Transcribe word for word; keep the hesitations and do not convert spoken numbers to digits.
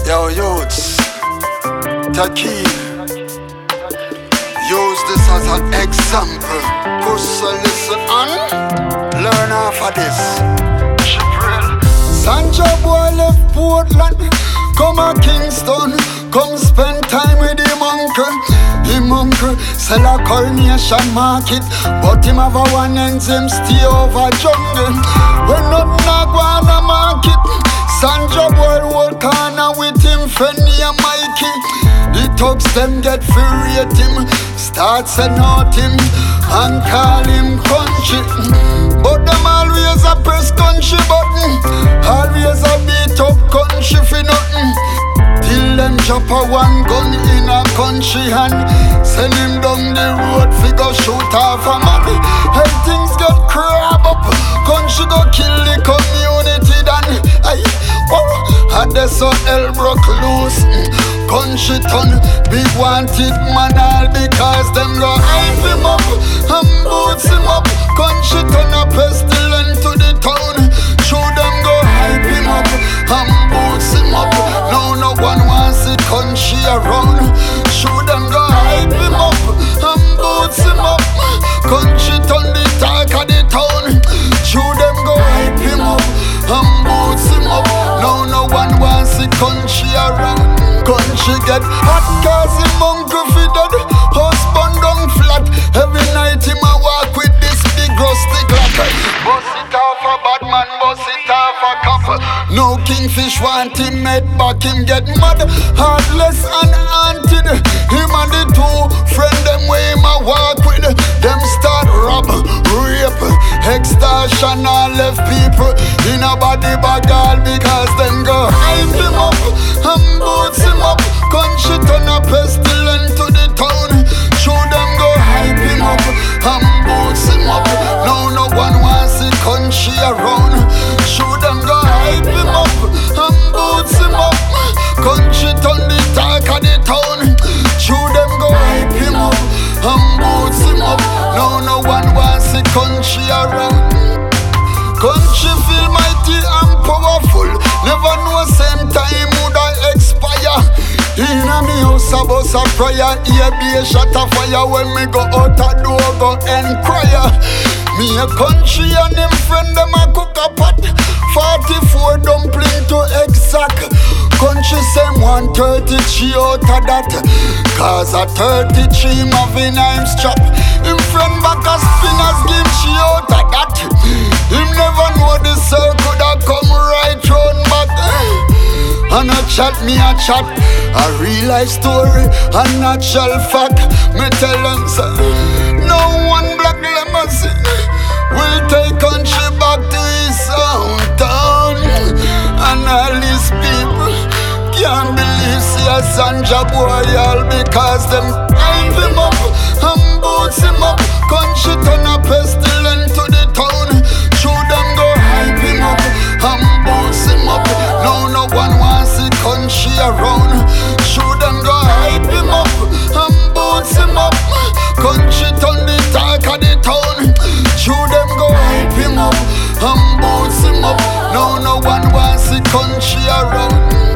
Yo, youths, Taki, use this as an example. Push a listen and learn off of this. Sancho boy left Portland, come a Kingston, come spend time with him uncle. Him uncle sell a coronation market, but him have a one ends him stay over jungle. When nothing a go on a market, Sancho boy hold corner with him Fenny and Mikey. The thugs them get furious him, start send out him and call him country. But them always a press country button, always a beat up country for nothing. Till them drop a one gun in a country and send him down the road fi go shoot off a man. Hey, things get crab up, country go kill the community then. Ay, oh, had they so hell broke loose. Country turn big wanted man all because them go hype him up and boots him up. Country turn a pestilence to the town. Show them go hype him up and boots him up. Now no one wants the country around. Show them go hype him up and boots him up. Country turn the talk of the town. Show them go hype him up and boots him up. Now no one wants the country around. Country get hot cause him uncle fi dead. Husband down flat. Every night him a walk with this big rusty clock. Bust it off a bad man, bust it off a cop. No kingfish want him head back, him get mad. Heartless and haunted. Him and the two friend them way him a walk with. Them start rob, rape, extortion and left people in a body bag all because them go hype him up and boots him up. Country turn a pestilence to the town. Show them go hype him up and boots him up. Now no one wants the country around. Show them go hype him up and boots him up. Country turn the talk of the town. Show them go hype him up and boots him up. Now no one wants the country around. Country feel mighty and powerful. Never know same time would I expire. In a me house a bus a prayer. Here be a shot of fire. When me go out a door go enquire. Me a country and him friend them a cook a pot. Forty-four dumpling to exact. Country same one thirty-three out of that. Cause a thirty-three Marvin I'm strap. Him friend back a spinners game she out of that. Him never know the circle that come right round back. And a chat me a chat, a real life story, a natural fact. Me tell them say, no one black limousine will take country back to his hometown. And all these people can't believe see a Sanja boy all because them hype him up and boots him up. Country turn a pestilence to the town. Show them go hype him up and boots him up. Now no one wants the country around. Show them go hype him up and boots him up. Country turn the talk of the town. Show them go hype him up and boots him up. Now no one wants the country around.